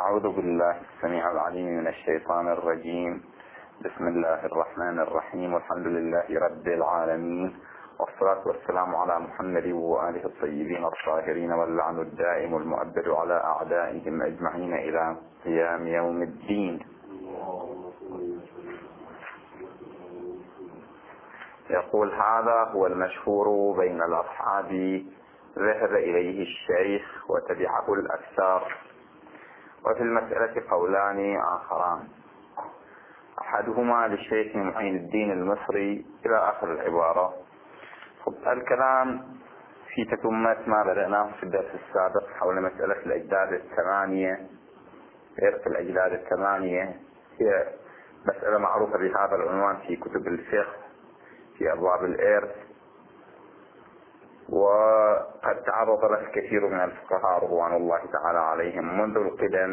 أعوذ بالله السميع العليم من الشيطان الرجيم. بسم الله الرحمن الرحيم، والحمد لله رب العالمين، والصلاة والسلام على محمد وآله الطيبين الطاهرين، واللعن الدائم المؤبد على أعدائهم أجمعين إلى قيام يوم الدين. يقول: هذا هو المشهور بين الأصحاب، ذهب إليه الشيخ وتبعه الأكثر، وفي المسألة قولان آخران، أحدهما للشيخ معين الدين المصري إلى آخر العبارة. الكلام في تتمة ما بدأناه في الدرس السابق حول مسألة الأجداد الثمانية. إرث الأجداد الثمانية هي مسألة معروفة بهذا العنوان في كتب الفقه في أبواب الإرث، وقد تعرض له الكثير من الفقهاء رضوان الله تعالى عليهم منذ القدم.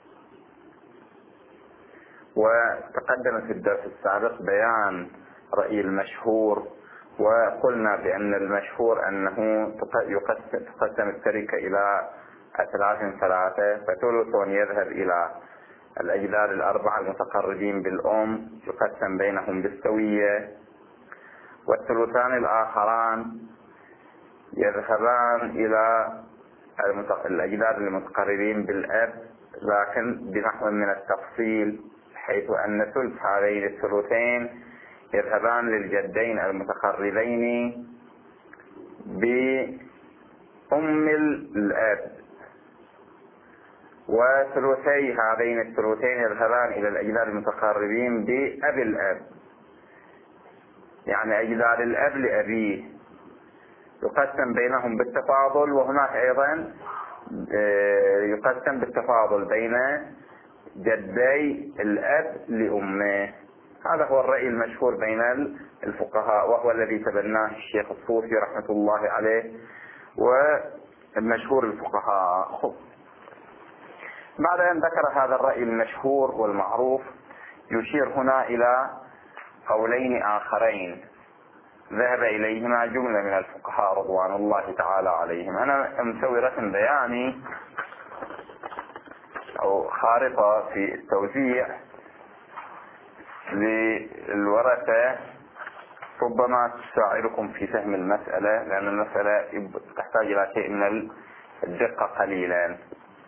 وتقدم في الدرس السابق بيان رأي المشهور، وقلنا بأن المشهور أنه تقسم التركة إلى ثلاثة، فثلث يذهب إلى الأجداد الأربعة المتقربين بالأم يقسم بينهم بالسوية، والثلثان الآخران يذهبان إلى الأجداد المتقربين بالأب، لكن بنحو من التفصيل، حيث أن ثلث هذين الثلثين يذهبان للجدين المتقربين بأم الأب، وثلثي هذين الثلثين يذهبان إلى الأجداد المتقربين بأب الأب، يعني أجداد الأب لأبيه، يقسم بينهم بالتفاضل. وهناك أيضا يقسم بالتفاضل بين جدي الأب لأمه. هذا هو الرأي المشهور بين الفقهاء، وهو الذي تبناه الشيخ الطوسي رحمة الله عليه والمشهور الفقهاء. بعد أن ذكر هذا الرأي المشهور والمعروف، يشير هنا إلى قولين آخرين ذهب إليهما جملة من الفقهاء رضوان الله تعالى عليهم. أنا مسوي رسم بياني أو خارطة في التوزيع للورثة، ربما تساعدكم في فهم المسألة، لأن المسألة تحتاج إلى شيء من الدقة قليلا.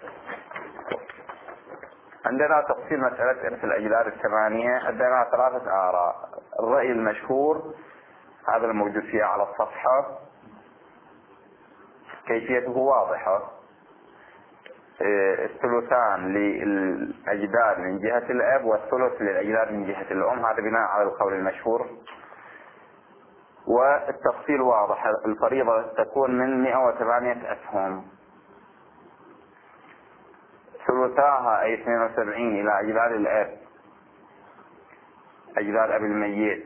عندنا تفصيل مسألة إرث الأجداد الثمانية، عندنا ثلاثة آراء. الرأي المشهور هذا الموجود فيها على الصفحة، كيفيته واضحة. الثلثان للأجداد من جهة الأب، والثلث للأجداد من جهة الأم، هذا بناء على القول المشهور. والتفصيل واضح، الفريضة تكون من 108 أسهم، ثلثاها أي 72 إلى أجداد الأب، أجداد أب الميت،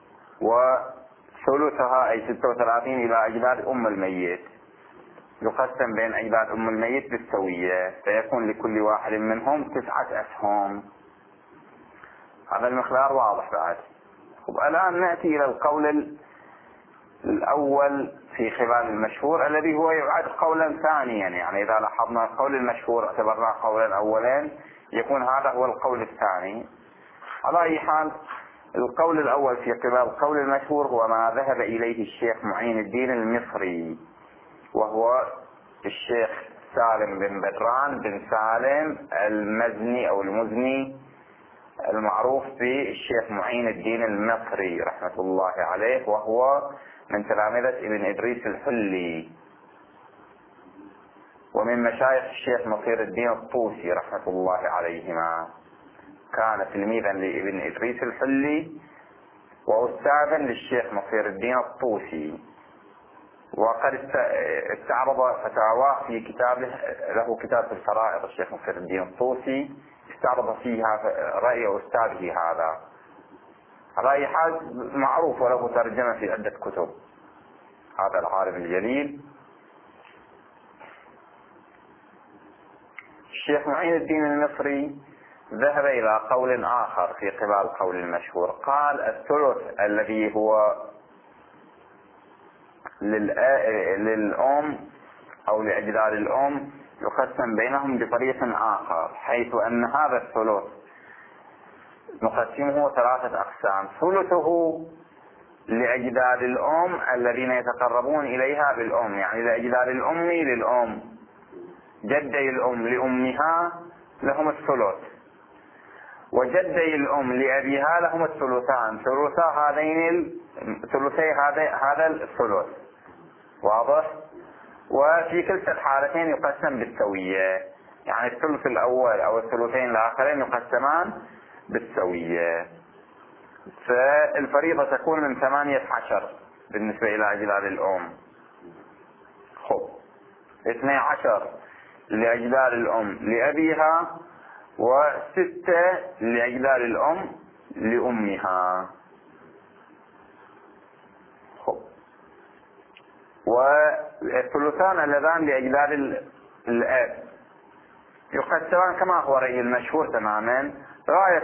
وثلثها أي 36 إلى أجداد أم الميت، يقسم بين أجداد أم الميت بالسوية، فيكون لكل واحد منهم 9 أسهم. هذا المقدار واضح بعد. الآن نأتي إلى القول الأول في خلال المشهور، الذي هو يعد قولا ثانيا. يعني إذا لاحظنا القول المشهور اعتبرناه قولا أولا، يكون هذا هو القول الثاني. على أي حال، القول الأول في قبال القول المشهور هو ما ذهب إليه الشيخ معين الدين المصري، وهو الشيخ سالم بن بدران بن سالم المزني أو المزني، المعروف بالشيخ معين الدين المصري رحمة الله عليه، وهو من تلامذة ابن إدريس الحلي، ومن مشايخ الشيخ نصير الدين الطوسي رحمة الله عليهما. كان تلميذا لابن إدريس الحلي وأستاذا للشيخ نصير الدين الطوسي، وقد استعرض فتاواه في كتابه، له كتاب في الفرائض الشيخ نصير الدين الطوسي، استعرض فيها رأي أستاذه هذا. على أي حال معروف، وله ترجمة في عدة كتب هذا العالم الجليل. الشيخ معين الدين المصري ذهب إلى قول آخر في قبال القول المشهور، قال الثلث الذي هو للأم أو لأجداد الأم يقسم بينهم بطريق آخر، حيث أن هذا الثلث نقسمه 3 أقسام. ثلثه لأجداد الأم الذين يتقربون إليها بالأم، يعني لأجداد الأم للأم، جدي الأم لأمها لهم الثلث، وجدي الأم لأبيها لهم الثلثان، ثلثي هذا الثلث. واضح؟ وفي كلتا الحالتين يقسم بالسوية، يعني الثلث الأول أو الثلثين الآخرين يقسمان بالسوية. فالفريضة تكون من 18 بالنسبة إلى أجداد الأم. 12 لأجداد الأم لأبيها، و6 لأجداد الأم لأمها. والثلثان اللذان لأجداد الأب يقسمان كما هو رأي المشهور تماما. غاية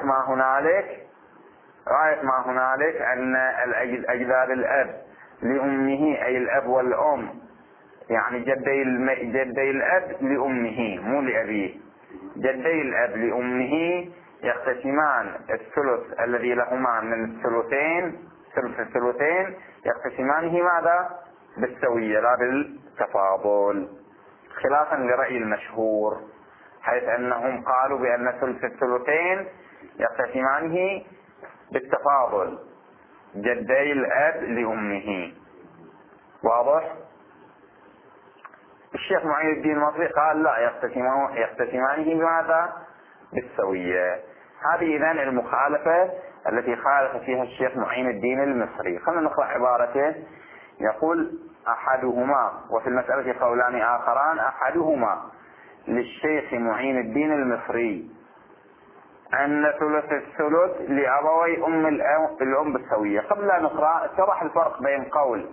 ما هنالك أن أجداد الأب لأمه، أي الأب والأم، يعني جدي الأب لأمه مو لأبيه، جدي الأب لأمه يقتسمان الثلث الذي لهما من ثلث الثلثين يقتسمانه ماذا؟ بالسوية لا بالتفاضل، خلافا لرأي المشهور، حيث أنهم قالوا بأن ثلث الثلثين يقتسمانه بالتفاضل، جدي الأب لأمه. واضح؟ الشيخ معين الدين المصري قال لا، يقتسمانه بماذا؟ بالسوية. هذه إذن المخالفة التي خالف فيها الشيخ معين الدين المصري. خلينا نقرأ عبارته. يقول أحدهما، وفي المسألة قولان آخران، أحدهما للشيخ معين الدين المصري أن ثلث الثلث لأبوي الأم بالسوية. قبل أن نقرأ شرح الفرق بين قول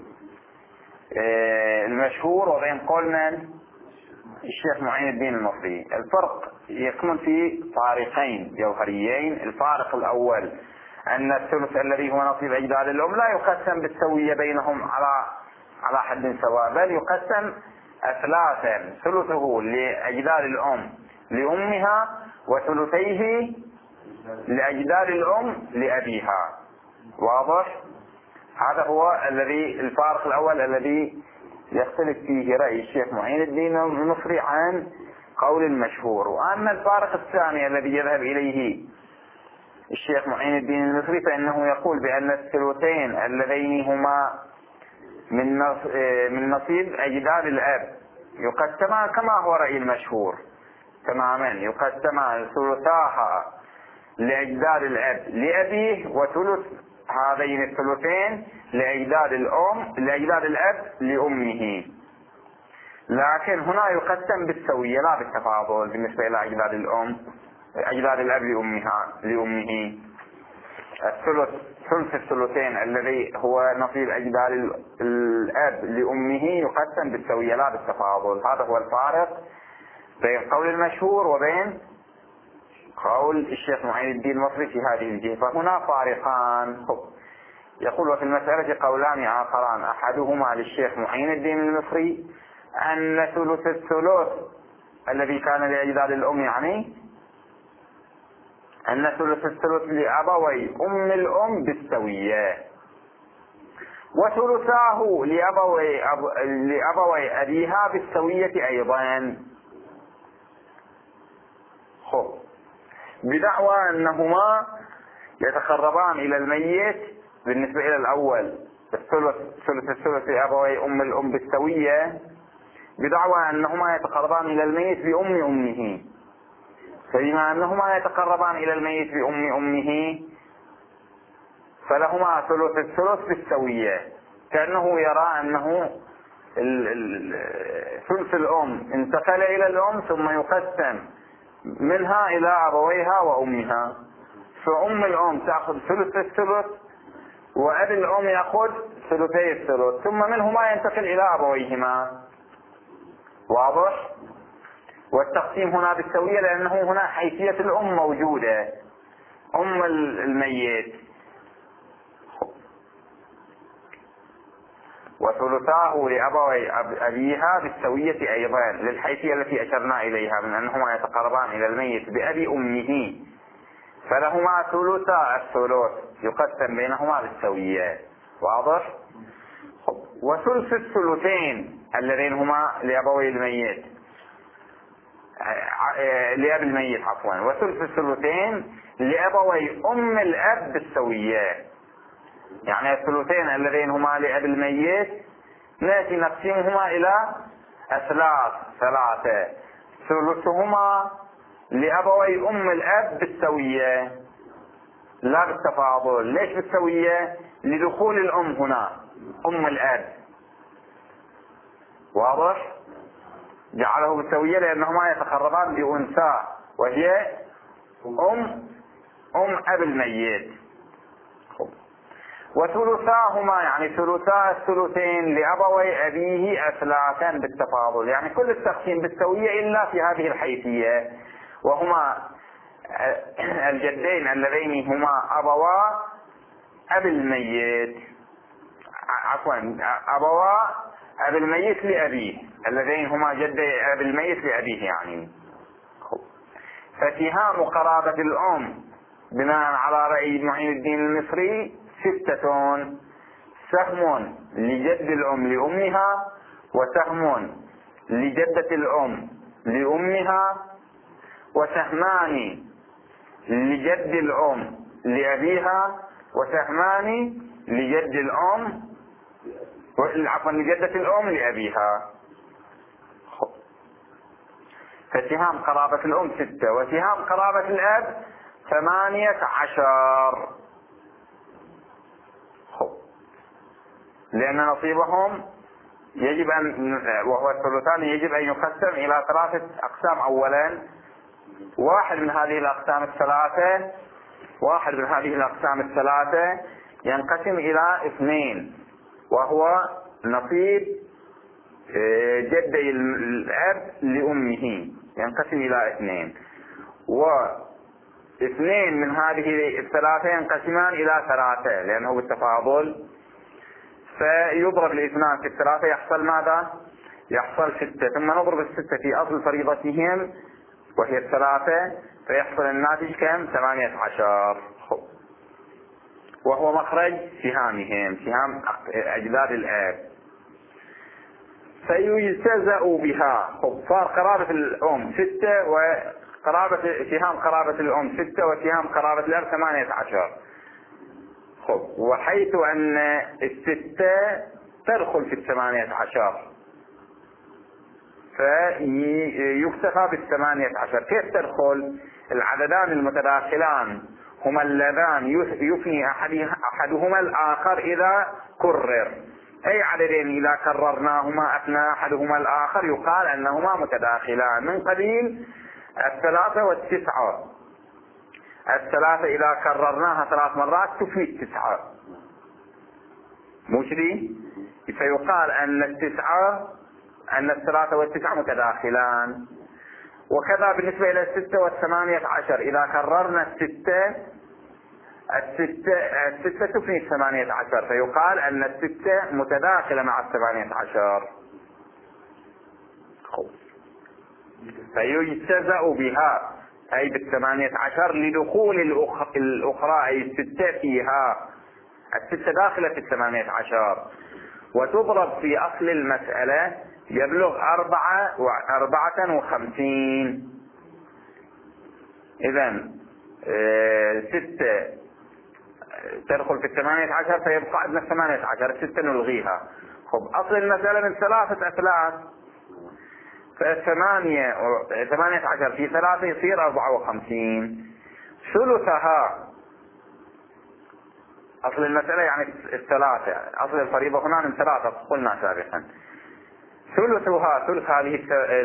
المشهور وبين قول من؟ الشيخ معين الدين المصري. الفرق يكمن في فارقين جوهريين. الفارق الأول أن الثلث الذي هو نصيب أجداد الأم لا يقسم بالسوية بينهم على حد سواء، بل يقسم أثلاثا: ثلثه لأجداد الأم لأمها، وثلثيه لأجداد الأم لأبيها. واضح؟ هذا هو الفارق الأول الذي يختلف فيه رأي الشيخ معين الدين المصري عن قول المشهور. وأما الفارق الثاني الذي يذهب إليه الشيخ معين الدين المصري فإنه يقول بأن الثلثين اللذين هما من نصيب أجداد الأب يقسمان كما هو رأي المشهور تماما، يقسمان ثلثاها لأجداد الأب لأبيه، وثلث هذين الثلثين لأجداد الأب لأمه. لكن هنا يقسم بالسوية لا بالتفاضل بالنسبة إلى أجداد الأب لأمه. ثلث الثلثين الذي هو نصيب أجداد الأب لأمه يقسم بالسوية لا بالتفاضل. هذا هو الفارق بين قول المشهور وبين قول الشيخ معين الدين المصري في هذه الجهة. فهنا فارقان. يقول وفي المسألة قولان آخران: أحدهما للشيخ معين الدين المصري أن ثلث الثلث الذي كان لأجداد الأم، يعني أن ثلث الثلث لأبوي الأم بالسوية، وثلثاه لأبوي أبيها بالسوية أيضا، بدعوى أنهما يتقربان إلى الميت بالنسبة إلى الأول ثلث الثلث لأبوي الأم بالسوية، بدعوى أنهما يتقربان إلى الميت بأم أمه. فبما أنهما يتقربان إلى الميت بأم أمه فلهما ثلث الثلث بالسوية، كأنه يرى أنه ثلث الأم انتقل إلى الأم ثم يقسم منها إلى أبويها وأمها، فأم الأم تأخذ ثلث الثلث وأبي الأم يأخذ ثلثي الثلث، ثم منهما ينتقل إلى أبويهما. واضح؟ والتقسيم هنا بالسوية لأنه هنا حيثية الأم موجودة، أم الميت. وثلثاه لأبوي أبيها بالسوية أيضا، للحيثية التي أشرنا إليها من أنهما يتقربان إلى الميت بأبي أمه، فلهما ثلثا الثلث يقسم بينهما بالسوية. واضح؟ وثلث الثلثين اللذين هما لأبوي الميت لأب الميت عفوا، وثلث الثلثين لأبوي أم الأب بالسوية. يعني الثلثين اللذين هما لأب الميت نأتي نقسمهما إلى ثلاثة، ثلثهما لأبوي أم الأب بالسوية لا بالتفاضل. ليش بالسوية؟ لدخول الأم هنا، أم الأب. واضح؟ جعله بالسوية لأنهما يتقربان بأنثى وهي أم أب الميت. وثلثاهما يعني ثلثا الثلثين لأبوي أبيه أثلاثا بالتفاضل، يعني كل التقسيم بالسوية إلا في هذه الحيثية، وهما الجدين اللذين هما أبوا أب الميت، عفوا أبوا أب الميت لأبيه، اللذين هما جدي أب الميت لأبيه يعني. فسهام قرابة الأم بناء على رأي معين الدين المصري 6: سهم لجد الأم لأمها، وسهم لجدة الأم لأمها، وسهمان لجد الأم لأبيها، وسهمان لجد الأم عفوا لجدة الأم لأبيها. فسهام قرابة الأم 6، وسهام قرابة الأب 18، لأن نصيبهم يجب أن وهو الثلثان يجب أن يقسم إلى 3 أقسام. أولا واحد من هذه الأقسام الثلاثة ينقسم إلى 2، وهو نصيب جدي الأب لأمه ينقسم إلى 2، و2 من هذه الثلاثة ينقسمان إلى 3 لأنه بالتفاضل، فيضرب الاثنان في 3 يحصل ماذا؟ يحصل 6، ثم نضرب 6 في أصل فريضتهم وهي 3 فيحصل الناتج كم؟ 18، وهو مخرج سهامهم، سهام أجداد الآب. فيجتزأ بها. صار قرابة الأم 6، سهام قرابة الأم 6، وسهام قرابة الأب 18. وحيث أن 6 تدخل في 18 فيكتفى 18. كيف تدخل؟ العددان المتداخلان هما اللذان يفني أحدهما الآخر إذا كرر. أي عددين إذا كررناهما أفنى أحدهما الآخر يقال أنهما متداخلان، من قبيل 3 و9. 3 إذا كررناها 3 مرات تفني 9، مو كذي؟ فيقال أن 3 و9 متداخلان. وكذا بالنسبة إلى 6 و18، إذا كررنا 6 تفني 18، فيقال أن 6 متداخلة مع 18. فيجتزأ بها أي 18 لدخول الأخرى أي 6 فيها، 6 داخلة في 18، وتضرب في أصل المسألة يبلغ 54. إذن 6 تدخل في 18 فيبقى عندنا 18، 6 نلغيها. أصل المسألة من 3 أثلاث، ف18 في 3 يصير 54. ثلثها أصل المسألة يعني 3، أصل الفريضة هنا من 3 قلنا سابقا. ثلثها ثلث هذه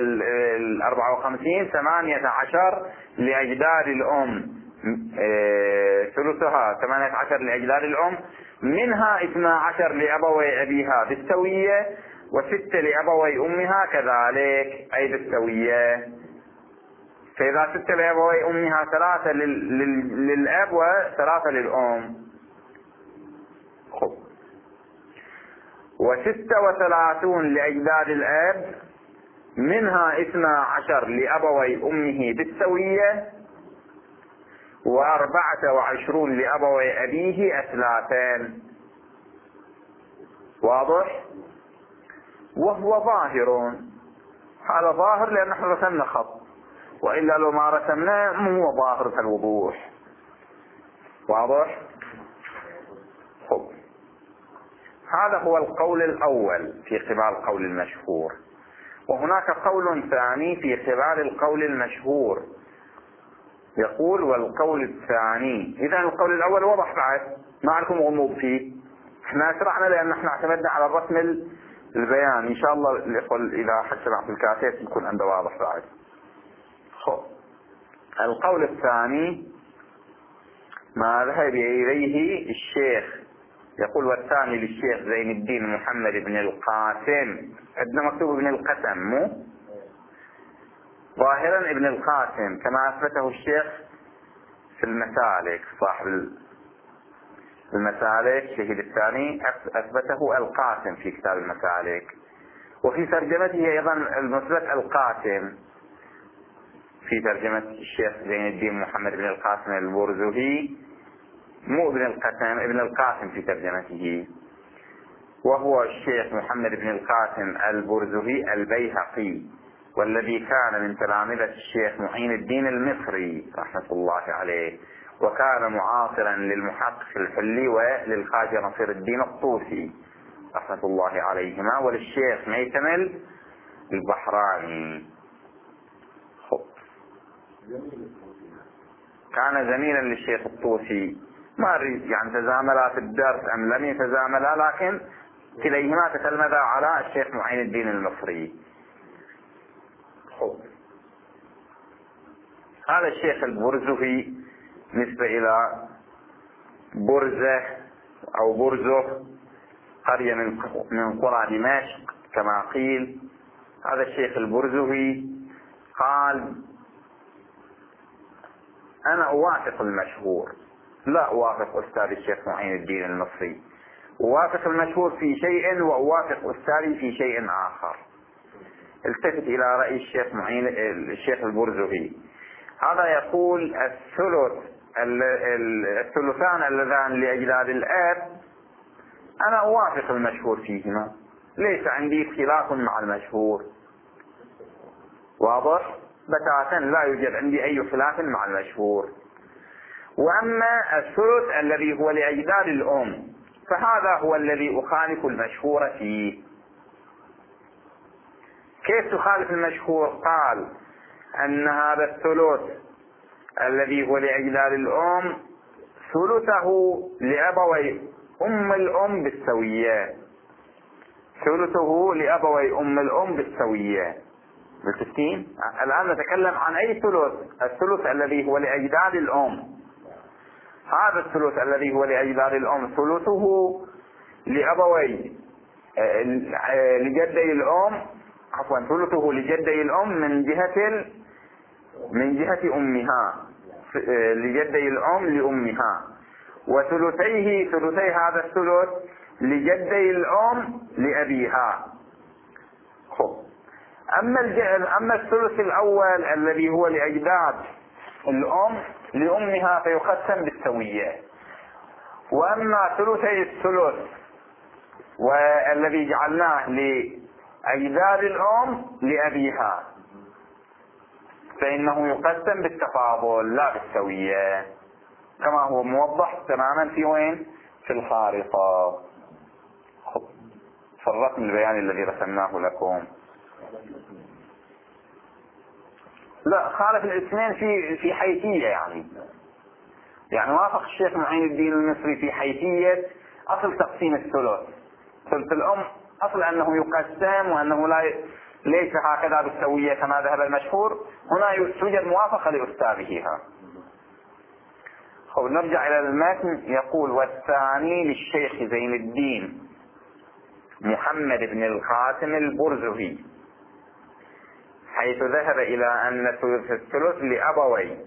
54 18 لأجداد الأم، ثلثها 18 لأجداد الأم، منها 12 لأبوي أبيها بالسوية، و6 لأبوي أمها كذلك أي بالسوية. فإذا 6 لأبوي أمها 3 للأب و3 للأم. و36 لأجداد الأب، منها 12 لأبوي أمه بالسوية، و24 لأبوي أبيه أثلاثان. واضح؟ وهو ظاهر، هذا ظاهر لأن نحن رسمنا خط، وإلا لو ما رسمناه مو ظاهر كالوضوح. واضح؟ خب. هذا هو القول الأول في قبال القول المشهور. وهناك قول ثاني في قبال القول المشهور، يقول والقول الثاني. إذا القول الأول وضح بعد، ما عليكم غموض فيه، احنا شرحنا لأن احنا اعتمدنا على الرسم البيان. إن شاء الله الإخوة إذا حكنا في الكاتب يكون عنده واضح بعد. خب. القول الثاني ما ذهب إليه الشيخ، يقول والثاني للشيخ زين الدين محمد بن القاسم، عندنا مكتوب ابن القسم مو ظاهرا ابن القاسم كما أثبته الشيخ في المسالك، صاحب المسالك شهيد الثاني أثبته القاسم في كتاب المسالك. وفي ترجمته أيضا المثبت القاسم في ترجمة الشيخ زين الدين محمد بن القاسم البرزهي، مو ابن القسم، ابن القاسم في ترجمته، وهو الشيخ محمد بن القاسم البرزهي البيهقي، والذي كان من تلامذة الشيخ معين الدين المصري رحمة الله عليه، وكان معاصرا للمحقق الحلي وللخواجة نصير الدين الطوسي رحمة الله عليهما، وللشيخ ميتمل البحراني. كان زميلا للشيخ الطوسي، ما أدري يعني تزاملا في الدرس أم لم يتزاملا، لكن كليهما تتلمذا على الشيخ معين الدين المصري. هذا الشيخ البرزهي نسبة إلى برزة أو برزه، قرية من قرى دمشق كما قيل. هذا الشيخ البرزهي قال أنا أوافق المشهور، لا أوافق أستاذ الشيخ معين الدين المصري، أوافق المشهور في شيء وأوافق أستاذي في شيء آخر. التفت إلى رأي الشيخ معين الشيخ البرزهي، هذا يقول الثلثان اللذان لأجداد الأب أنا أوافق المشهور فيهما، ليس عندي خلاف مع المشهور. واضح؟ بتاتا لا يوجد عندي أي خلاف مع المشهور. وأما الثلث الذي هو لأجداد الأم فهذا هو الذي أخالف المشهور فيه. كيف تخالف المشهور؟ قال أن هذا الثلث الذي هو لأجداد الأم ثلثه لأبوي أم الأم بالسوية، ثلثه لأبوي أم الأم بالسوية. بالتسكين الآن نتكلم عن أي ثلث؟ الثلث الذي هو لأجداد الأم. هذا الثلث الذي هو لأجداد الأم ثلثه لأبوي لجدي الأم، عفوا ثلثه لجدي الأم من جهة أمها، لجدي الأم لأمها، وثلثي هذا الثلث لجدي الأم لأبيها. أما الثلث الأول الذي هو لأجداد الأم لأمها فيقسم بالسوية. وأما ثلثي الثلث والذي جعلناه لأجداد الأم لأبيها فإنه يقسم بالتفاضل لا بالسوية، كما هو موضح تماما في وين؟ في الخارطة، في الرسم البياني الذي رسمناه لكم. لا، خالف الاثنين في حيثية، يعني وافق الشيخ معين الدين المصري في حيثية أصل تقسيم الثلث. ثلث الأم أصل أنه يقسم وأنه ليس هكذا بالسوية كما ذهب المشهور. هنا توجد موافقة لأستاذها. نرجع إلى المتن. يقول والثاني للشيخ زين الدين محمد بن القاسم البرزهي، حيث ذهب إلى أن الثلث لأبوي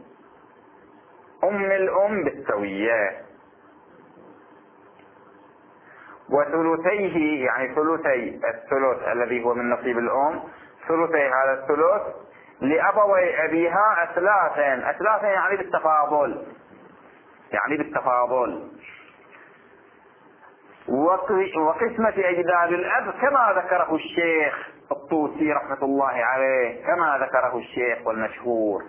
أم الأم بالسوية، وثلثيه يعني ثلثي الثلث الذي هو من نصيب الأم، ثلثي هذا الثلث لأبوي أبيها أثلاثا يعني بالتفاضل، وقسمة أجداد الأب كما ذكره الشيخ الطوسي رحمة الله عليه، كما ذكره الشيخ والمشهور،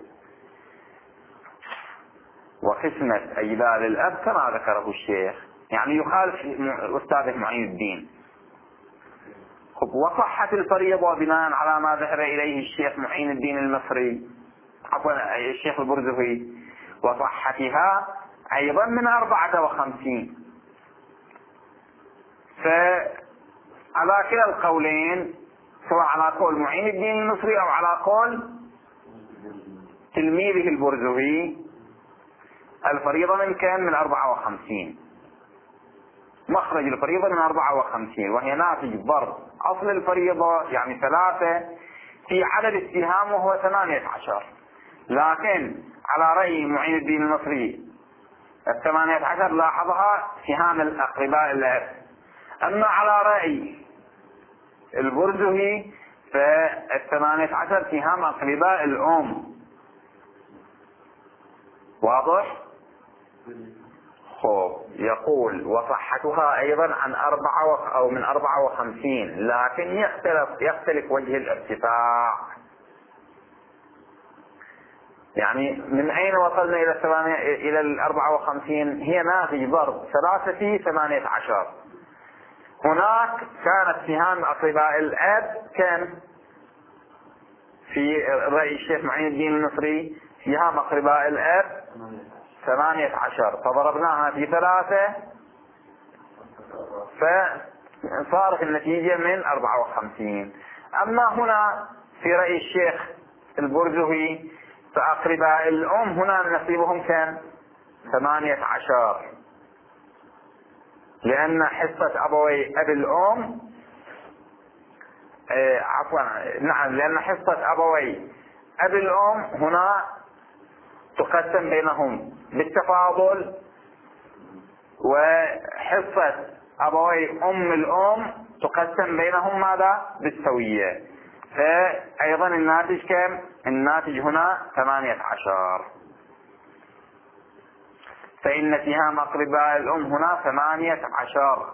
وقسمة أجداد الأب كما ذكره الشيخ، يعني يخالف أستاذه معين الدين. وصحت الفريضة بناء على ما ذهب إليه الشيخ معين الدين المصري، عفوا الشيخ البرزخي، وصحتها أيضا من 54. فعلى كلا القولين، سواء على قول معين الدين المصري أو على قول تلميذه البرزخي، الفريضة من كان من 54، مخرج الفريضة من 54، وهي ناتج ضرب أصل الفريضة يعني 3 في عدد السهام وهو 18. لكن على رأي معين الدين المصري 18 لاحظها سهام الأقرباء الأب، أما على رأي البرزخي 18 سهام أقرباء الأم. واضح؟ يقول وصحتها أيضا من 54، لكن يختلف وجه الارتفاع. يعني من أين وصلنا إلى 54؟ هي ناتج ضرب 3 في 18. هناك كانت سهام أقرباء الأب كان في رأي الشيخ معين الدين المصري سهام أقرباء الأب 18، فضربناها في 3 فصارت النتيجة من 54. أما هنا في رأي الشيخ البرزخي فأقرباء الأم هنا نصيبهم كان 18، لأن حصة أبوي أبي الأم لأن حصة أبوي أبي الأم هنا تقسم بينهم بالتفاضل، وحصة أبوي أم الأم تقسم بينهم ماذا؟ بالسوية. فأيضا الناتج كم؟ الناتج هنا 18. فإن سهام أقرباء الأم هنا 18،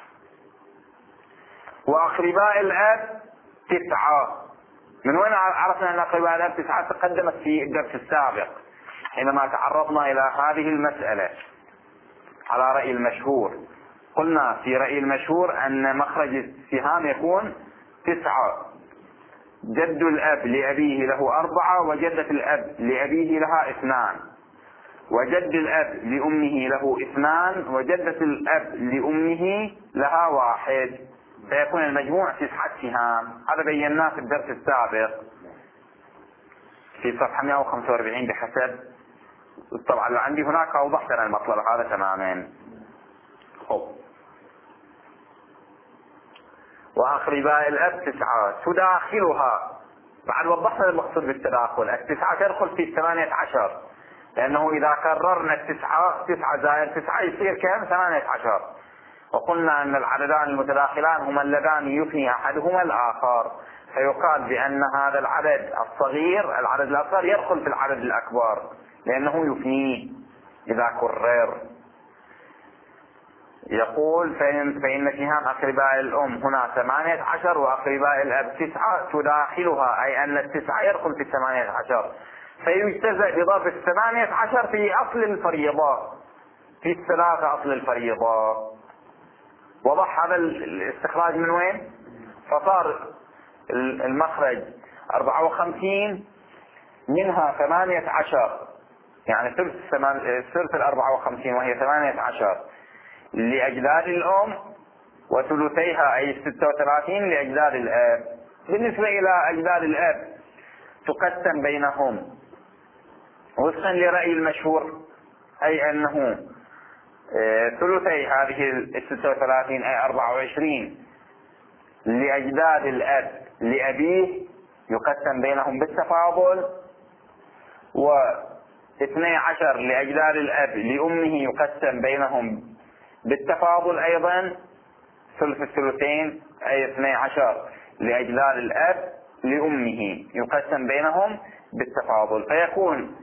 وأقرباء الأب 9. من وين عرفنا أن أقرباء الأب 9؟ تقدمت في الدرس السابق حينما تعرضنا إلى هذه المسألة على رأي المشهور. قلنا في رأي المشهور أن مخرج السهام يكون 9، جد الأب لأبيه له 4، وجدة الأب لأبيه لها 2، وجد الأب لأمه له 2، وجدة الأب لأمه لها 1، فيكون المجموع 9 سهام. هذا بيناه في الدرس السابق في صفحة 145 بحسب طبعا اللي عندي هناك أوضحت أنا المطلب هذا تماما. وأقرباء الأب 9 تداخلها، بعد وضحنا المقصود بالتداخل. 9 تدخل في 18، لأنه إذا كررنا 9 زائد 9 يصير كم؟ 18. وقلنا أن العددان المتداخلان هما اللذان يثني أحدهما الآخر، فيقال بأن هذا العدد الصغير العدد الأصغر يدخل في العدد الأكبر لأنه يثنيه إذا كرر. يقول فإن سهام أقرباء الأم هنا 18 وأقرباء الأب 9 تداخلها، أي أن 9 يدخل في 18، فيجتزأ بضرب 18 في أصل الفريضة، في 3 أصل الفريضة. وضح هذا الاستخراج من وين؟ فصار المخرج 54 منها 18، يعني ثلث 54 وهي 18 لأجداد الأم، وثلثيها أي 36 لأجداد الأب. بالنسبة إلى أجداد الأب تقسم بينهم وفقا لرأي المشهور، أي أنه ثلثي هذه 36 أي 24 لأجداد الأب لأبيه يقسم بينهم بالتفاضل، و12 لأجداد الأب لأمه يقسم بينهم بالتفاضل أيضا، ثلث الثلثين أي 12 لأجداد الأب لأمه يقسم بينهم بالتفاضل، فيكون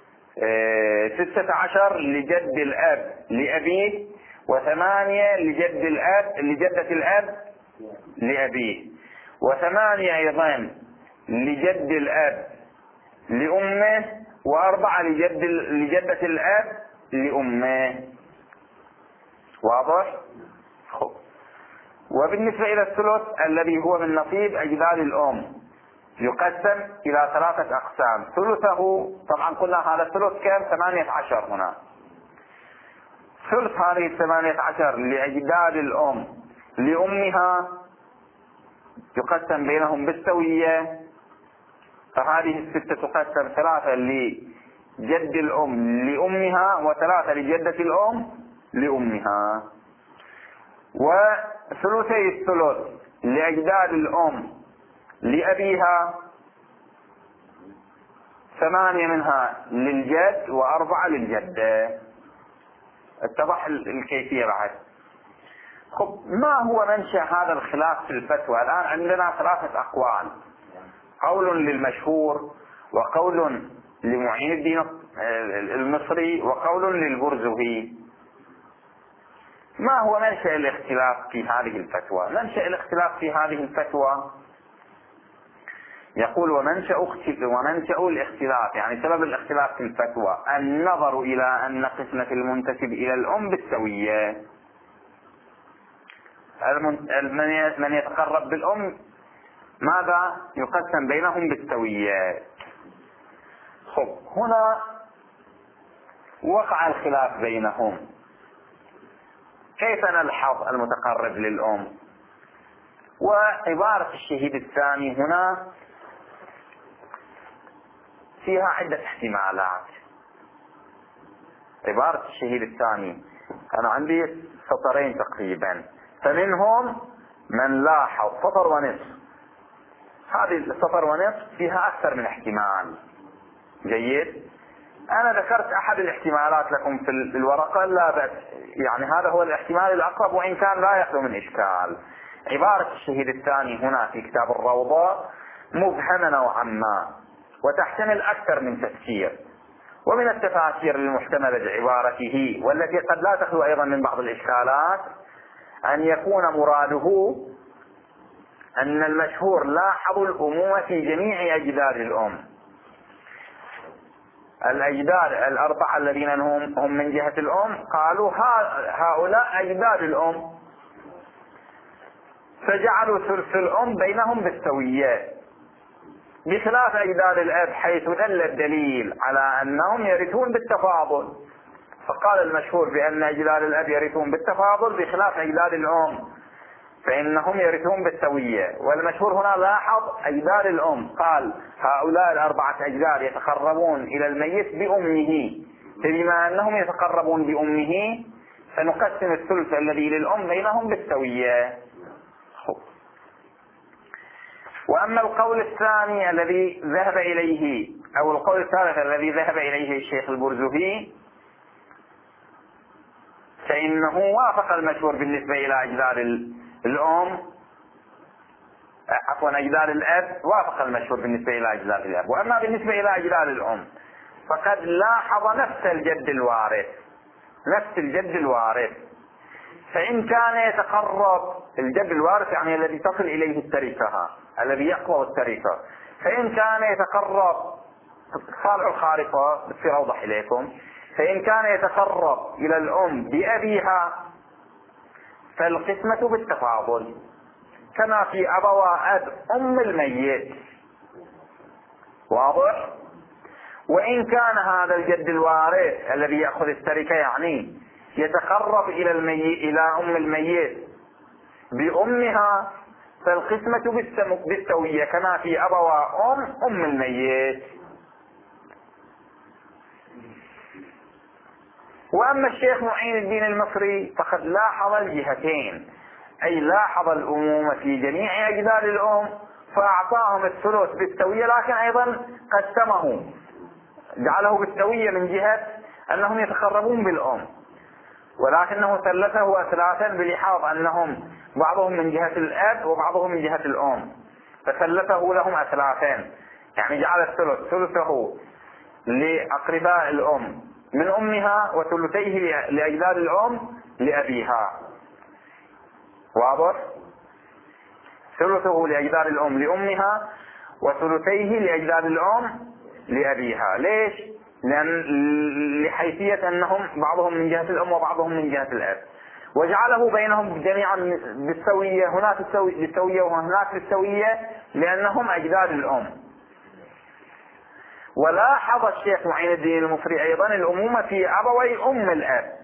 16 لجد الأب لأبيه، و8 لجد الأب لجدة الأب لأبيه، و8 أيضا لجد الأب لأمه، و4 لجدة الأب لأمه. واضح؟ وبالنسبة إلى الثلث الذي هو من نصيب أجداد الأم يقسم إلى 3 أقسام. ثلثه طبعا قلنا هذا الثلث كم؟ 18 هنا. ثلث هذه 18 لأجداد الأم لأمها يقسم بينهم بالسوية، فهذه 6 تقسم 3 لجد الأم لأمها و3 لجدة الأم لأمها. وثلثي الثلث لأجداد الأم لأبيها 8 منها للجد و4 للجدة. اتضح الكيفية بعد. خب ما هو منشأ هذا الخلاف في الفتوى؟ الآن عندنا 3 أقوال، قول للمشهور، وقول لمعين الدين المصري، وقول للبرزهي. ما هو منشأ الاختلاف في هذه الفتوى؟ منشأ الاختلاف في هذه الفتوى يقول ومنشأ الاختلاف، يعني سبب الاختلاف في الفتوى النظر إلى أن قسمة المنتسب إلى الأم بالسوية. من يتقرب بالأم ماذا؟ يقسم بينهم بالسوية. خب هنا وقع الخلاف بينهم، كيف نلحظ المتقرب للأم؟ وعبارة الشهيد الثاني هنا فيها عدة احتمالات. عبارة الشهيد الثاني أنا عندي سطرين تقريبا، فمنهم من لاحظ سطر ونصف. هذه السطر ونصف فيها أكثر من احتمال. جيد، أنا ذكرت أحد الاحتمالات لكم في الورقة، لا بأس، يعني هذا هو الاحتمال الأقرب وإن كان لا يخلو من إشكال. عبارة الشهيد الثاني هنا في كتاب الروضة مبهمة نوعا ما، وتحتمل أكثر من تفسير. ومن التفاسير المحتملة بعبارته والتي قد لا تخلو أيضا من بعض الإشكالات أن يكون مراده أن المشهور لاحظوا الأمومة في جميع أجداد الأم. الأجداد 4 الذين هم من جهة الأم قالوا هؤلاء أجداد الأم، فجعلوا ثلث الأم بينهم بالسوية، بخلاف أجداد الأب حيث دل الدليل على أنهم يرثون بالتفاضل. فقال المشهور بأن أجداد الأب يرثون بالتفاضل بخلاف أجداد الأم فإنهم يرثون بالسوية. والمشهور هنا لاحظ أجداد الأم، قال هؤلاء 4 أجداد يتقربون إلى الميت بأمه، فبما أنهم يتقربون بأمه فنقسم الثلث الذي للأم بينهم بالسوية. وأما القول الثاني الذي ذهب إليه، أو القول الثالث الذي ذهب إليه الشيخ البرزهي، فإنه وافق المشهور بالنسبة إلى أجداد الأم، عفوا أجداد الأب، وافق المشهور بالنسبة إلى أجداد الأب. وأما بالنسبة إلى أجداد الأم فقد لاحظ نفس الجد الوارث، فإن كان يتقرب الجد الوارث يعني الذي تصل إليه التركة، الذي يقوى التركة، فإن كان يتقرب صالح الخارقة، بصير أوضح إليكم، فإن كان يتقرب إلى الأم بأبيها فالقسمة بالتفاضل كما في أبوا أب أم الميت. واضح؟ وإن كان هذا الجد الوارث الذي يأخذ التركة يعني يتقرب إلى أم الميت بأمها فالقسمة بالسوية كما في أبوا أم الميت. وأما الشيخ معين الدين المصري فقد لاحظ الجهتين، أي لاحظ الأمومة في جميع أجداد الأم فأعطاهم الثلث بالسوية، لكن أيضا قسمه جعله بالسوية من جهة أنهم يتقربون بالأم، ولكنه ثلثه أثلاثا بلحاظ أنهم بعضهم من جهة الأب وبعضهم من جهة الأم، فثلثه لهم أثلاثين، يعني جعل الثلث ثلثه لأقرباء الأم من أمها وثلثيه لأجداد الأم لأبيها. واضح؟ ثلثه لأجداد الأم لأمها وثلثيه لأجداد الأم لأبيها. ليش؟ لأن لحيثية أنهم بعضهم من جهة الأم وبعضهم من جهة الأب، وجعله بينهم جميعا بالسوية، هناك بالسوية وهناك بالسوية لأنهم أجداد الأم. ولاحظ الشيخ معين الدين المصري أيضا الأمومة في أبوي أم الأب.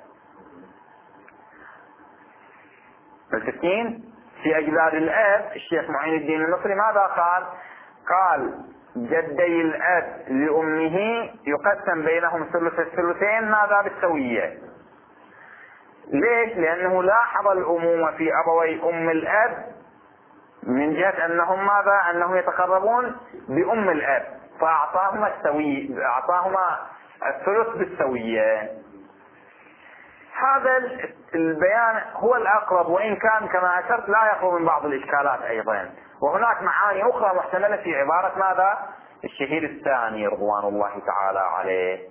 الستين في أجداد الأب الشيخ معين الدين المصري ماذا قال؟ قال جدي الأب لأمه يقسم بينهم ثلث الثلثين ماذا بالسوية. ليش؟ لأنه لاحظ الأمومة في أبوي أم الأب من جهة أنهم ماذا؟ أنهم يتقربون بأم الأب، فأعطاهما السوية، أعطاهما الثلث بالسوية. هذا البيان هو الأقرب، وإن كان كما أشرت لا يخلو من بعض الإشكالات أيضا، وهناك معاني أخرى محتملة في عبارة ماذا؟ الشهير الثاني رضوان الله تعالى عليه.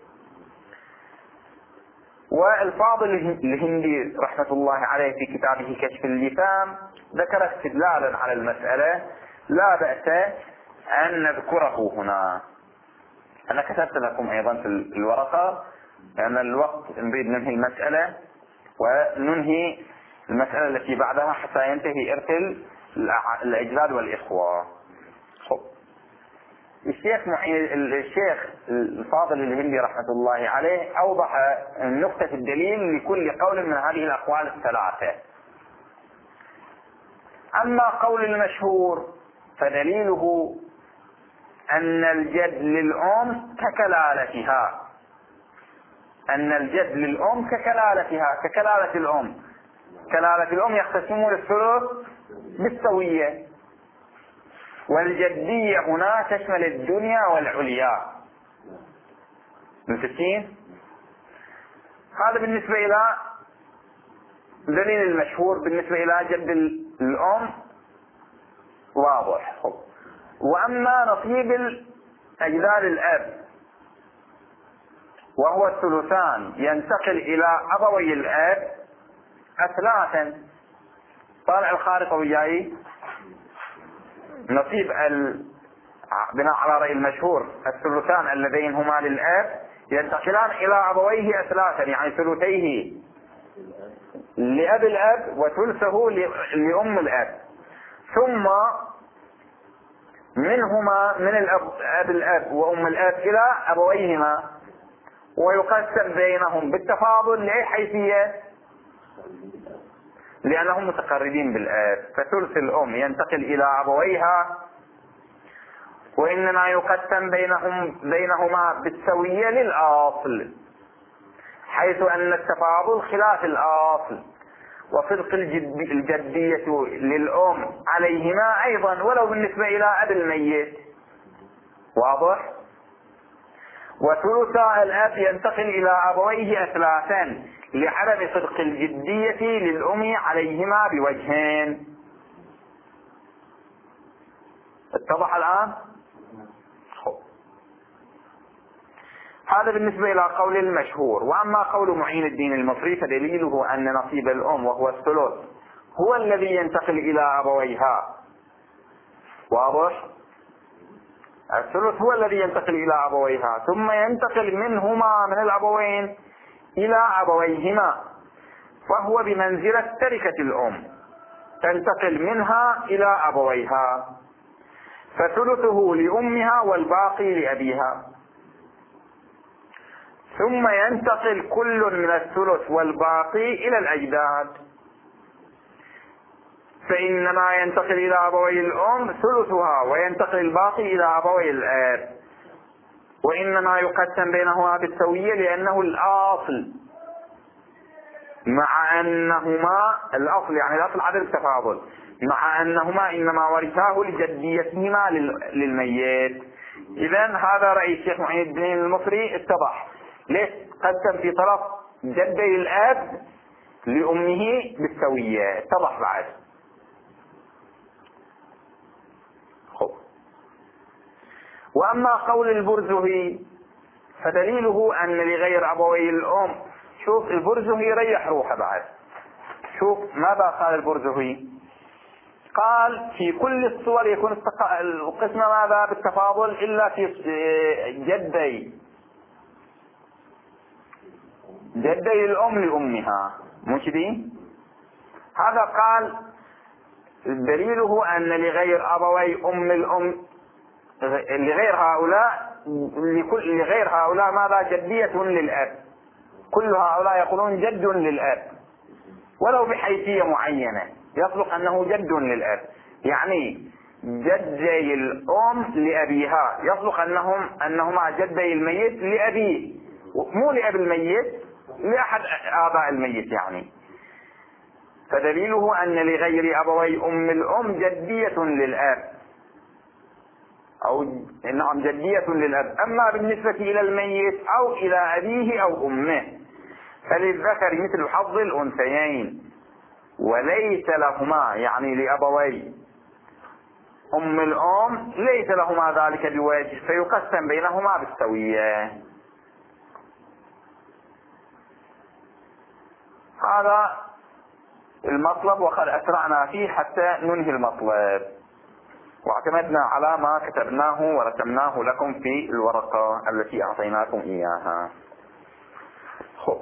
والفاضل الهندي رحمة الله عليه في كتابه كشف اللثام ذكر استدلالا على المسألة لا بأس أن نذكره هنا. أنا كتبت لكم أيضا في الورقة لأن الوقت نريد ننهي المسألة وننهي المسألة التي بعدها حتى ينتهي إرث الأجداد والإخوة. الشيخ الفاضل الهندي رحمة الله عليه أوضح نقطة الدليل لكل قول من هذه الأقوال الثلاثة. أما قول المشهور فدليله أن الجد للأم ككلالتها، أن الجد للأم ككلالتها، ككلالة الأم. كلالة الأم يقتسمون الثلث بالسوية، والجدية هنا تشمل الدنيا والعليا. متفقين؟ هذا بالنسبة إلى دليل المشهور بالنسبة إلى جد الأم واضح. وأما نصيب أجداد الأب وهو الثلثان ينتقل إلى أبوي الأب أثلاثا. طالع الخارطة وياي. نصيب بناء على رأي المشهور الثلثان اللذين هما للأب ينتقلان إلى أبويه أثلاثا، يعني ثلثيه لأب الأب وثلثه لأم الأب، ثم منهما من أب الأب وأم الأب إلى أبويهما، ويقسم بينهم بالتفاضل لأي حيثية؟ لأنهم متقربين بالأب، فثلث الأم ينتقل إلى أبويها، وإنما يقسم بينهما بالسوية للأصل، حيث أن التفاضل خلاف الأصل، وصدق الجدية للأم عليهما أيضا ولو بالنسبة إلى أب الميت. واضح؟ وثلث الأب ينتقل إلى أبويه أثلاثا لعدم صدق الجدية للأم عليهما بوجهين. اتضح الآن؟ هذا بالنسبة إلى قول المشهور. وأما قول معين الدين المصري فدليله أن نصيب الأم وهو الثلث هو الذي ينتقل إلى أبويها. واضح؟ الثلث هو الذي ينتقل إلى أبويها، ثم ينتقل منهما من الأبوين إلى أبويهما، فهو بمنزلة تركة الأم تنتقل منها إلى أبويها، فثلثه لأمها والباقي لأبيها. ثم ينتقل كل من الثلث والباقي إلى الأجداد، فإنما ينتقل إلى أبوي الأم ثلثها وينتقل الباقي إلى أبوي الآب، وإنما يقسم بينهما بالسوية لأنه الأصل، مع أنهما الأصل يعني الأصل عدم التفاضل، مع أنهما إنما ورثاه لجديتهما للميت. إذن هذا رأي الشيخ معين الدين المصري اتضح. ليش قسم في طرف جدي الأب لأمه بالسوية. اتضح بعد. خب. وأما قول البرزهي فدليله أن لغير أبوي الأم. شوف البرزهي ريح روحه بعد. شوف ماذا قال البرزهي. قال في كل الصور يكون القسم ماذا بالتفاضل إلا في جدي الأم لأمها. مش دي؟ هذا قال دليله أن لغير أبوي أم الأم لغير هؤلاء ماذا جدية للأب. كل هؤلاء يقولون جد للأب ولو بحيثية معينة، يصلح أنه جد للأب. يعني جدي الأم لأبيها يصلح أنهما جدي الميت لأبيه، مو لأب الميت، لأحد آباء الميت يعني. فدليله أن لغير أبوي أم الأم جدية للأب، أو نعم جدية للأب. أما بالنسبة إلى الميت أو إلى أبيه أو أمه فللذكر مثل حظ الأنثيين، وليس لهما يعني لأبوي أم الأم ليس لهما ذلك بوجه، فيقسم بينهما بالسوية. هذا المطلب، وقد أسرعنا فيه حتى ننهي المطلب، واعتمدنا على ما كتبناه ورسمناه لكم في الورقة التي أعطيناكم إياها. خب.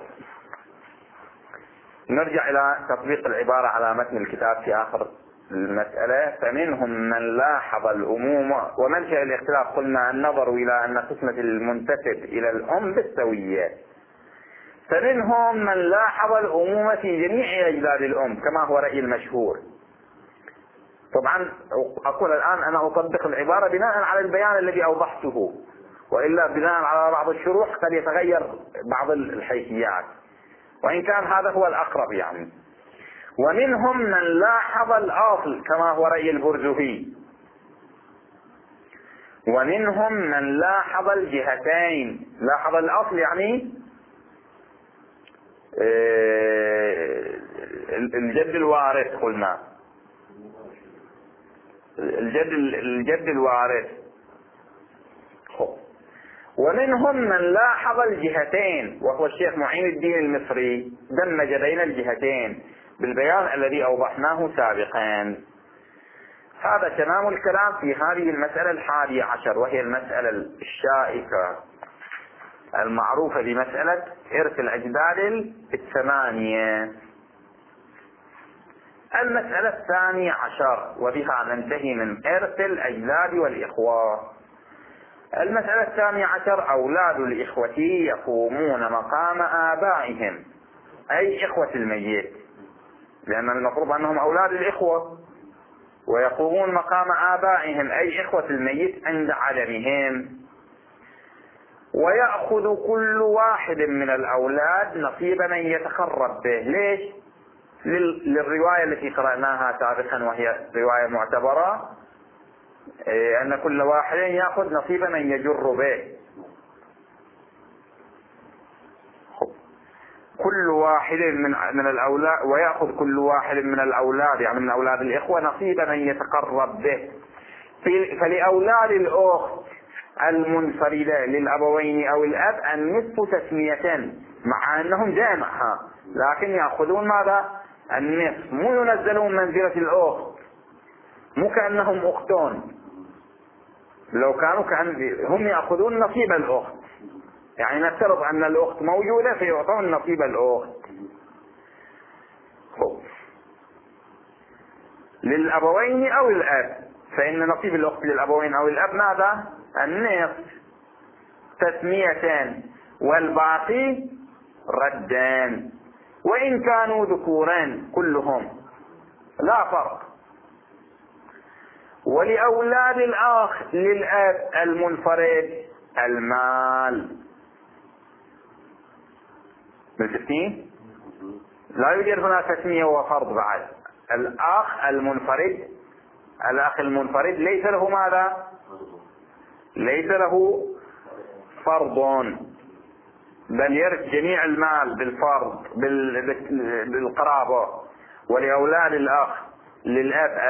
نرجع إلى تطبيق العبارة على متن الكتاب في آخر المسألة. فمنهم من لاحظ الأمومة، ومنشأ الاختلاف قلنا النظر إلى أن قسمة المنتسب إلى الأم بالسوية. فمنهم من لاحظ الأمومة في جميع أجداد الأم كما هو رأي المشهور. طبعا أقول الآن أنا أطبق العبارة بناء على البيان الذي أوضحته، وإلا بناء على بعض الشروح قد يتغير بعض الحيثيات، وإن كان هذا هو الأقرب يعني. ومنهم من لاحظ الأصل كما هو رأي البرزهي، ومنهم من لاحظ الجهتين. لاحظ الأصل يعني الجد الوارث، قلنا الجد الوارث. ومنهم من لاحظ الجهتين، وهو الشيخ معين الدين المصري دمج بين الجهتين بالبيان الذي أوضحناه سابقا. هذا تمام الكلام في هذه المسألة 11، وهي المسألة الشائكة المعروفة بمسألة إرث الأجداد 8. المسألة 12، وبها ننتهي من إرث الأجداد والإخوة. المسألة 12: أولاد الإخوة يقومون مقام آبائهم، أي إخوة الميت، لأن المفروض أنهم أولاد الإخوة، ويقومون مقام آبائهم أي إخوة الميت عند عدمهم. ويأخذ كل واحد من الأولاد نصيب من يتقرب به. ليش؟ للرواية التي قرأناها سابقا، وهي رواية معتبرة، أن كل واحد يأخذ نصيب من يجر به. كل واحد من الأولاد، ويأخذ كل واحد من الأولاد يعني من أولاد الإخوة نصيب من يتقرب به. فلأولاد الأخت المنفردة للأبوين أو الأب النصف تسمية، مع أنهم جامعها، لكن يأخذون ماذا؟ النصف، مو ينزلون منزلة الأخت، مو كأنهم أختون. لو كانوا هم يأخذون نصيب الأخت، يعني نفترض أن الأخت موجودة فيعطون نصيب الأخت. للأبوين أو الأب، فإن نصيب الأخت للأبوين أو الأب ماذا؟ النصف تسمية، والباقي ردان، وإن كانوا ذكوران كلهم لا فرق. ولأولاد الأخ للأب المنفرد المال. بالتسمية لا يوجد هنا تسمية وفرض بعد. الأخ المنفرد ليس له ماذا؟ ليس له فرض، بل يرث جميع المال بالفرض بالقرابة. ولأولاد الأخ للأب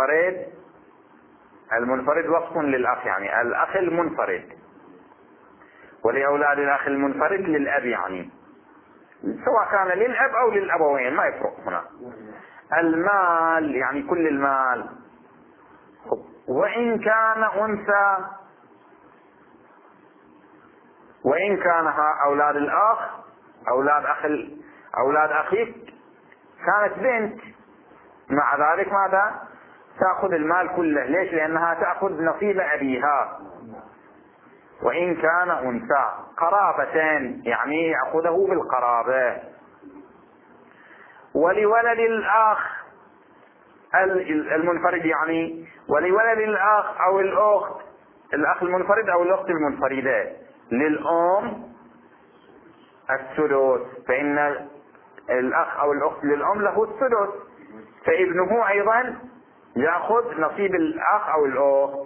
المنفرد وصف للأخ يعني الأخ المنفرد، ولأولاد الأخ المنفرد للأب يعني سواء كان للأب أو للأبوين ما يفرق هنا. المال يعني كل المال. وإن كان أنثى، وإن كان أولاد الأخ أولاد أخيك كانت بنت، مع ذلك ماذا؟ تأخذ المال كله. ليش؟ لأنها تأخذ نصيب أبيها. وإن كان أنثى قرابتين يعني يأخذه بالقرابة. ولولد الأخ المنفرد يعني ولولد الأخ أو الأخت، الأخ المنفرد أو الأخت المنفردة للأم السدس، فإن الأخ أو الأخت للأم له السدس، فابنه أيضا يأخذ نصيب الأخ أو الأخت.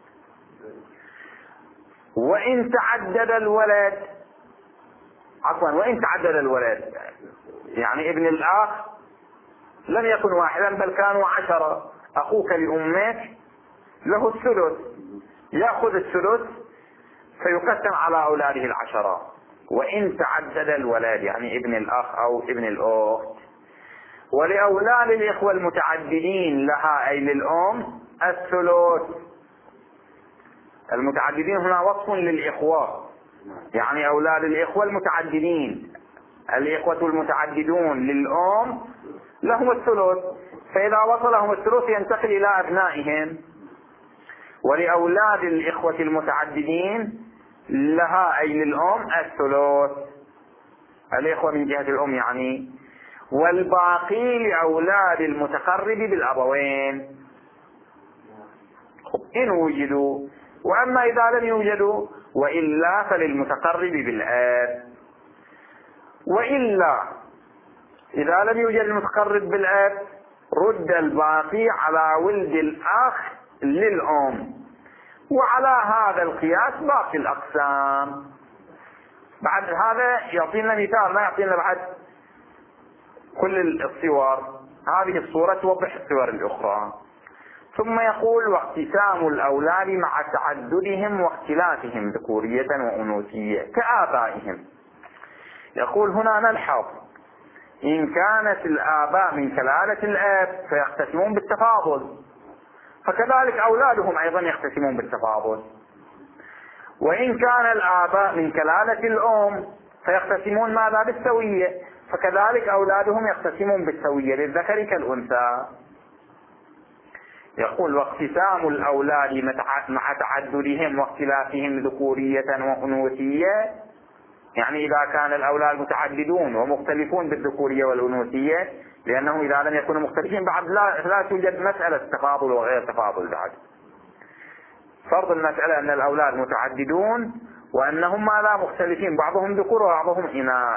وإن تعدد الولد يعني ابن الأخ لم يكن واحدا بل كانوا 10، أخوك لأمك له الثلث، يأخذ الثلث فيقسم على أولاده 10. وإن تعدد الولد يعني ابن الأخ أو ابن الأخت. ولأولاد الإخوة المتعددين لها أي للأم الثلث. المتعددين هنا وصف للإخوة، يعني أولاد الإخوة المتعددين، الإخوة المتعددون للأم لهم الثلث، فإذا وصلهم الثلث ينتقل إلى أبنائهم. ولأولاد الإخوة المتعددين لها أي للأم الثلث، الإخوة من جهة الأم يعني. والباقي لأولاد المتقرب بالأبوين إن وجدوا، وأما إذا لم يوجدوا وإلا فللمتقرب بالآب. وإلا إذا لم يوجد المتقرب بالآب رد الباقي على ولد الأخ للأم. وعلى هذا القياس باقي الأقسام. بعد هذا يعطينا مثال، ما يعطينا بعد كل الصور، هذه الصورة توضح الصور الأخرى. ثم يقول: واقتسام الأولاد مع تعددهم واختلافهم ذكورية وأنوثية كآبائهم. يقول هنا نلحظ إن كانت الآباء من كلالة الأب فيقتسمون بالتفاضل، فكذلك أولادهم أيضا يقتسمون بالتفاضل. وإن كان الآباء من كلالة الأم فيقتسمون ماذا؟ بالسوية، فكذلك أولادهم يقتسمون بالسوية للذكر كالأنثى. يقول: واقتسام الأولاد مع تعددهم واختلافهم ذكورية وأنوثية، يعني إذا كان الأولاد متعددون ومختلفون بالذكورية والأنوثية، لأنهم إذا لم يكونوا مختلفين بعد لا توجد مسألة تفاضل وغير تفاضل بعد. فرض المسألة أن الأولاد متعددون وأنهم ماذا؟ مختلفين، بعضهم ذكور وبعضهم إناث.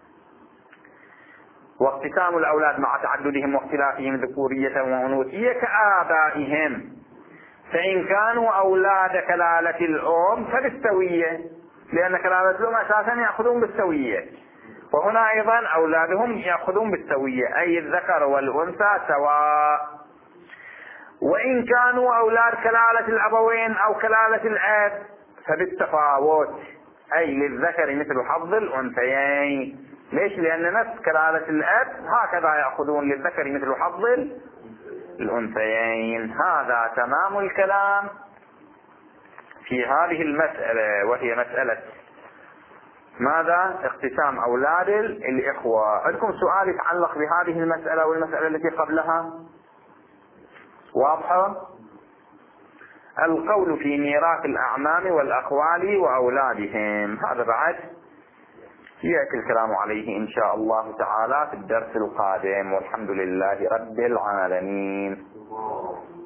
واقتسام الأولاد مع تعددهم واختلافهم ذكورية وأنوثية كآبائهم، فإن كانوا أولاد كلالة الأم فبالسوية، لأن كلالة الأم أساسا يأخذون بالسوية، وهنا أيضا أولادهم يأخذون بالسوية، أي الذكر والأنثى سواء. وإن كانوا أولاد كلالة الأبوين أو كلالة الأب فبالتفاوت، أي للذكر مثل حظ الأنثيين. ليش؟ لأن نفس كلالة الأب هكذا يأخذون للذكر مثل حظ الأنثيين. هذا تمام الكلام في هذه المسألة، وهي مسألة ماذا؟ اقتسام أولاد الإخوة. عندكم سؤال يتعلق بهذه المسألة والمسألة التي قبلها؟ واضحة؟ القول في ميراث الأعمام والأخوال وأولادهم، هذا بعد يأتي الكلام عليه إن شاء الله تعالى في الدرس القادم، والحمد لله رب العالمين.